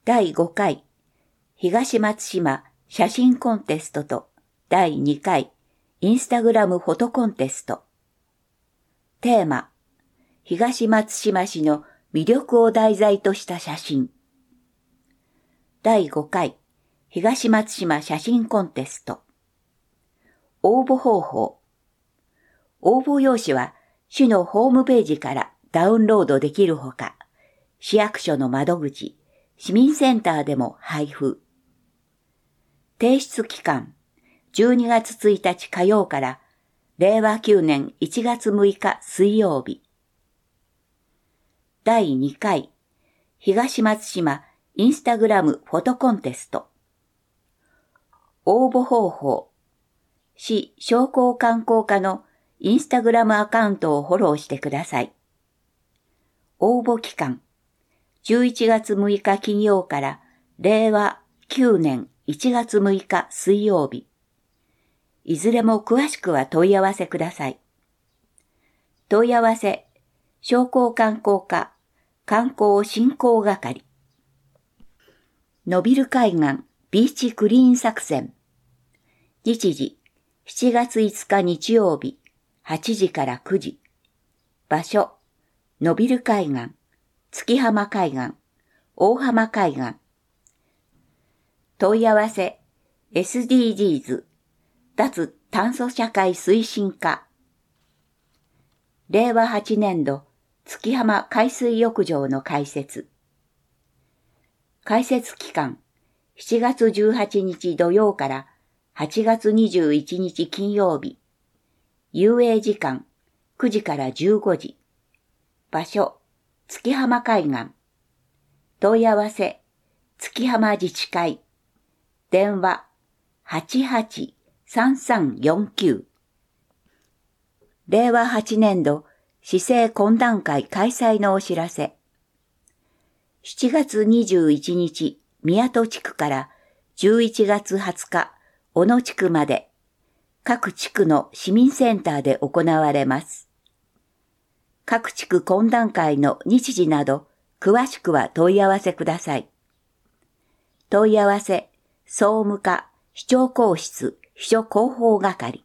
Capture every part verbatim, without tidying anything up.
だいごかい東松島写真コンテストとだいにかいインスタグラムフォトコンテスト。テーマ、東松島市の魅力を題材とした写真。だいごかい東松島写真コンテスト。応募方法。応募用紙は市のホームページからダウンロードできるほか、市役所の窓口、市民センターでも配布。提出期間、じゅうにがつついたち火曜かられいわきゅうねんいちがつむいか水曜日。だいにかい東松島インスタグラムフォトコンテスト。応募方法。市商工観光課のインスタグラムアカウントをフォローしてください。応募期間。じゅういちがつむいか金曜かられいわきゅうねんいちがつむいか水曜日。いずれも詳しくは問い合わせください。問い合わせ、商工観光課観光振興係。のびる海岸ビーチクリーン作戦。日時、しちがついつか日曜日、はちじからくじ。場所、のびる海岸。月浜海岸、大浜海岸。問い合わせ、エスディージーズ、脱炭素社会推進課。れいわはちねんど、月浜海水浴場の開設。開設期間、しちがつじゅうはちにち土曜からはちがつにじゅういちにち金曜日。遊泳時間、くじからじゅうごじ。場所、月浜海岸。問い合わせ、月浜自治会。電話、はちはちさんさんよんきゅう。れいわはちねんど、市政懇談会開催のお知らせ。しちがつにじゅういちにち、宮戸地区からじゅういちがつはつか、小野地区まで、各地区の市民センターで行われます。各地区懇談会の日時など、詳しくは問い合わせください。問い合わせ、総務課、市長公室、秘書広報係。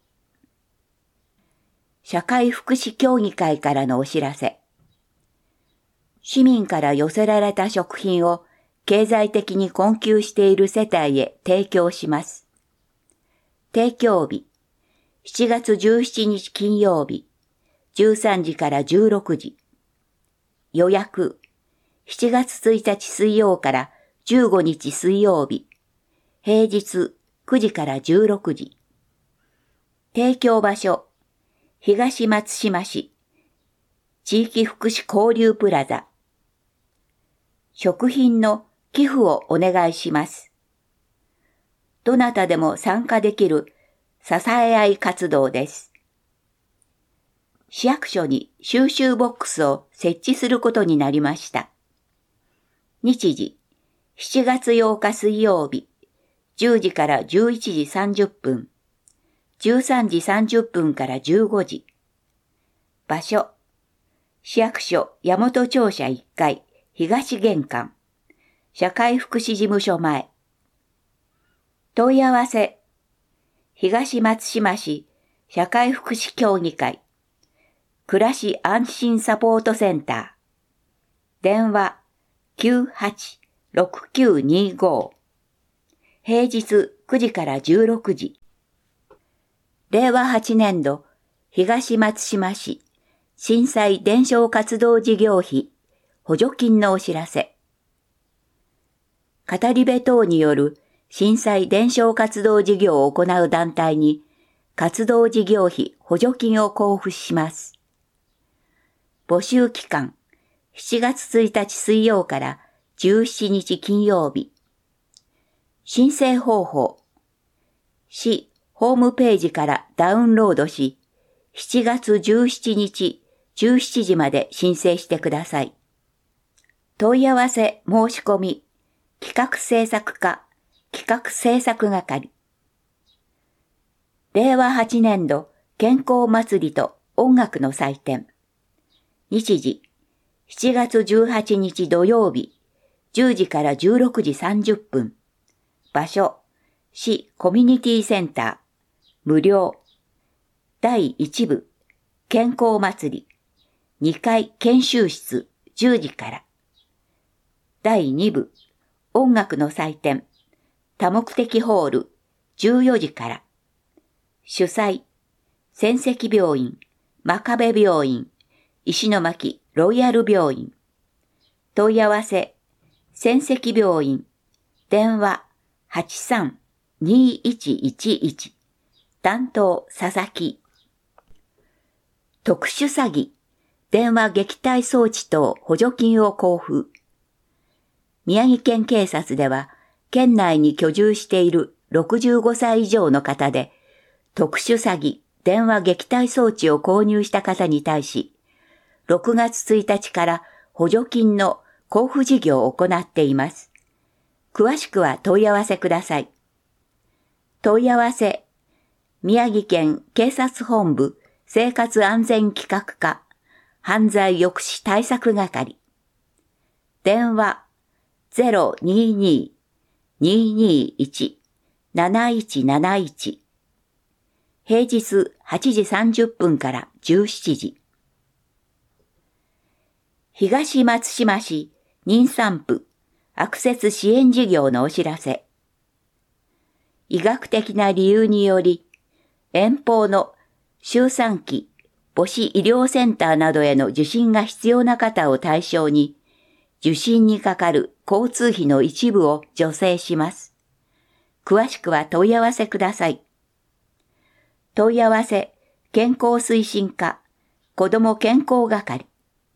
社会福祉協議会からのお知らせ。市民から寄せられた食品を経済的に困窮している世帯へ提供します。提供日、しちがつじゅうしちにち金曜日、じゅうさんじからじゅうろくじ。予約、しちがつついたち水曜からじゅうごにち水曜日、平日くじからじゅうろくじ。提供場所、東松島市、地域福祉交流プラザ。食品の寄付をお願いします。どなたでも参加できる支え合い活動です。市役所に収集ボックスを設置することになりました。日時、しちがつようか水曜日、じゅうじからじゅういちじさんじゅっぷん、じゅうさんじさんじゅっぷんからじゅうごじ。場所、市役所大和庁舎いっかい、東玄関、社会福祉事務所前。問い合わせ、東松島市社会福祉協議会、暮らし安心サポートセンター。電話きゅうはちろくきゅうにご。平日くじからじゅうろくじ。れいわはちねんど、東松島市震災伝承活動事業費補助金のお知らせ。語り部等による震災伝承活動事業を行う団体に活動事業費補助金を交付します。募集期間、しちがつついたち水曜からじゅうしちにち金曜日。申請方法。市ホームページからダウンロードし、しちがつじゅうしちにちじゅうしちじまで申請してください。問い合わせ申し込み、企画制作課、企画制作係。れいわはちねんど健康祭りと音楽の祭典。日時、しちがつじゅうはちにち土曜日、 じゅうじからじゅうろくじさんじゅっぷん。場所、市コミュニティセンター。無料。だいいち部、健康祭り。にかい研修室、じゅうじから。だいに部、音楽の祭典。多目的ホール、じゅうよじから。主催、仙石病院、真壁病院、石巻ロイヤル病院。問い合わせ、仙石病院、電話 はちさんにいちいちいち、担当佐々木。特殊詐欺、電話撃退装置等補助金を交付。宮城県警察では、県内に居住しているろくじゅうごさい以上の方で、特殊詐欺、電話撃退装置を購入した方に対し、ろくがつついたちから補助金の交付事業を行っています。詳しくは問い合わせください。問い合わせ、宮城県警察本部生活安全企画課犯罪抑止対策係。電話 ゼロにに にーにーいち なないちなないち。平日はちじさんじゅっぷんからじゅうしちじ。東松島市妊産婦アクセス支援事業のお知らせ。医学的な理由により、遠方の周産期母子医療センターなどへの受診が必要な方を対象に、受診にかかる交通費の一部を助成します。詳しくは問い合わせください。問い合わせ、健康推進課、子ども健康係。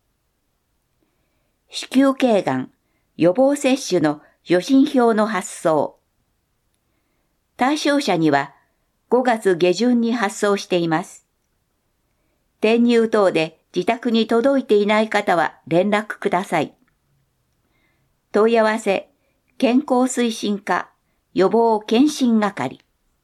子宮頸がん予防接種の予診票の発送。対象者にはごがつげじゅんに発送しています。転入等で自宅に届いていない方は連絡ください。問い合わせ、健康推進課、予防検診係。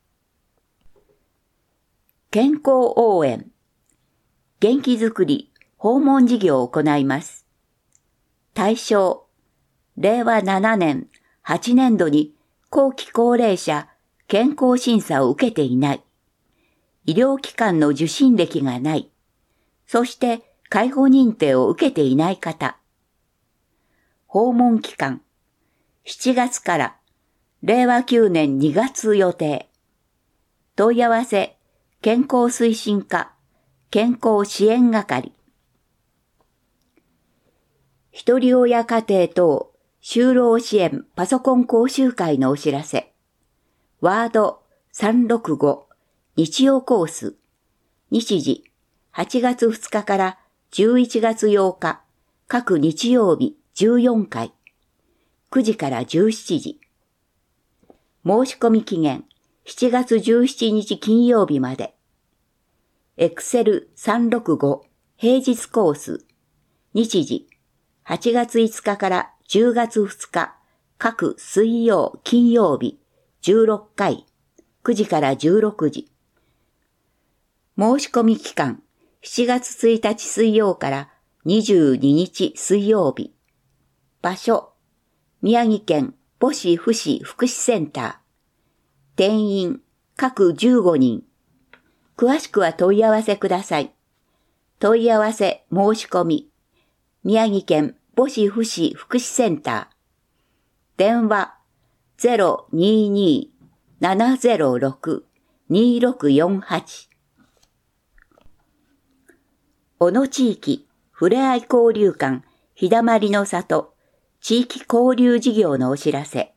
健康応援、元気づくり、訪問事業を行います。対象、れいわななねん、はちねんどに後期高齢者健康審査を受けていない、医療機関の受診歴がない、そして介護認定を受けていない方。訪問期間、しちがつかられいわきゅうねんにがつ予定。問い合わせ、健康推進課、健康支援係。ひとり親家庭等就労支援パソコン講習会のお知らせ。ワードさんろくご日曜コース。日時はちがつふつかからじゅういちがつようか、各日曜日じゅうよんかい。くじからじゅうしちじ。申し込み期限しちがつじゅうしちにち金曜日まで。エクセルさんろくご平日コース。日時はちがついつかからじゅうがつふつか、各水曜金曜日じゅうろっかい。くじからじゅうろくじ。申し込み期間しちがつついたち水曜からにじゅうににち水曜日。場所、宮城県母子福祉福祉センター。定員、各じゅうごにん。詳しくは問い合わせください。問い合わせ申し込み。宮城県母子福祉福祉センター。電話 ゼロにに ななゼロろく にろくよんはち。小野地域ふれあい交流館日だまりの里地域交流事業のお知らせ。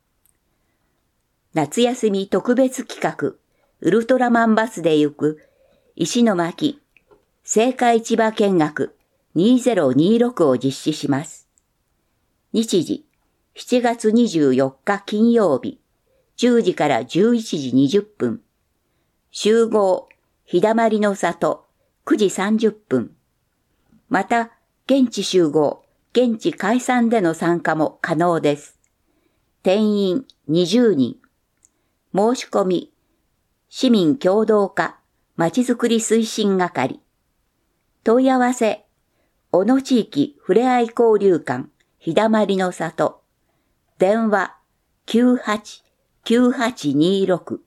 夏休み特別企画ウルトラマンバスで行く石巻青果市場見学にせんにじゅうろくを実施します。日時しちがつにじゅうよっか金曜日じゅうじからじゅういちじにじゅっぷん。集合日だまりの里くじさんじゅっぷん。また現地集合現地解散での参加も可能です。定員にじゅうにん。申し込み市民協働課まちづくり推進係。問い合わせ小野地域ふれあい交流館日だまりの里電話 きゅうはちきゅうはちにろく。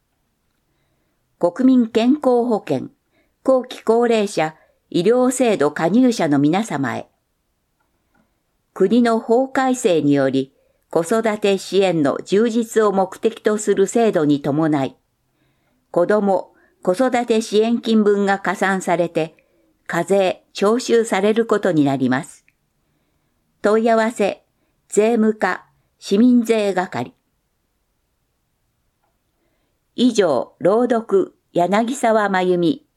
国民健康保険後期高齢者医療制度加入者の皆様へ。国の法改正により子育て支援の充実を目的とする制度に伴い、子ども・子育て支援金分が加算されて、課税・徴収されることになります。問い合わせ、税務課、市民税係。以上、朗読、柳沢真由美。